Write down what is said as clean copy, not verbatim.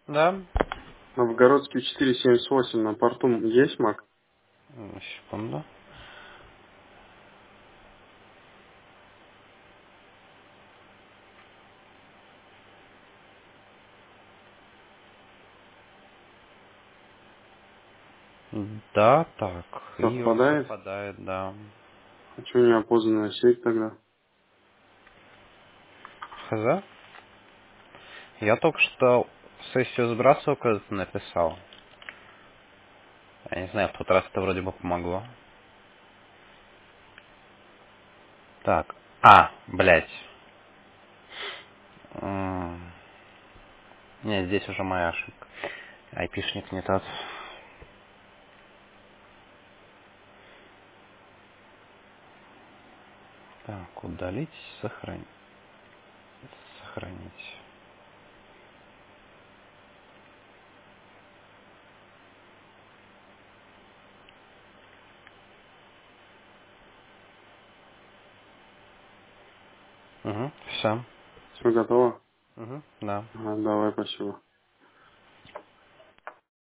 Да. Новгородский 478 на порту есть Мак? Секунду. Да, так. И он Совпадает? совпадает, да. А что неопознанная сеть тогда? Хз? Я только что сессию сбрасывал, когда ты написал. Я не знаю, в тот раз это вроде бы помогло. Так. Блядь. Не, здесь уже моя ошибка. Айпишник не тот. Так, удалить, сохранить. Сохранить. Угу, все. Все готово? Угу, да. Ага, давай, спасибо.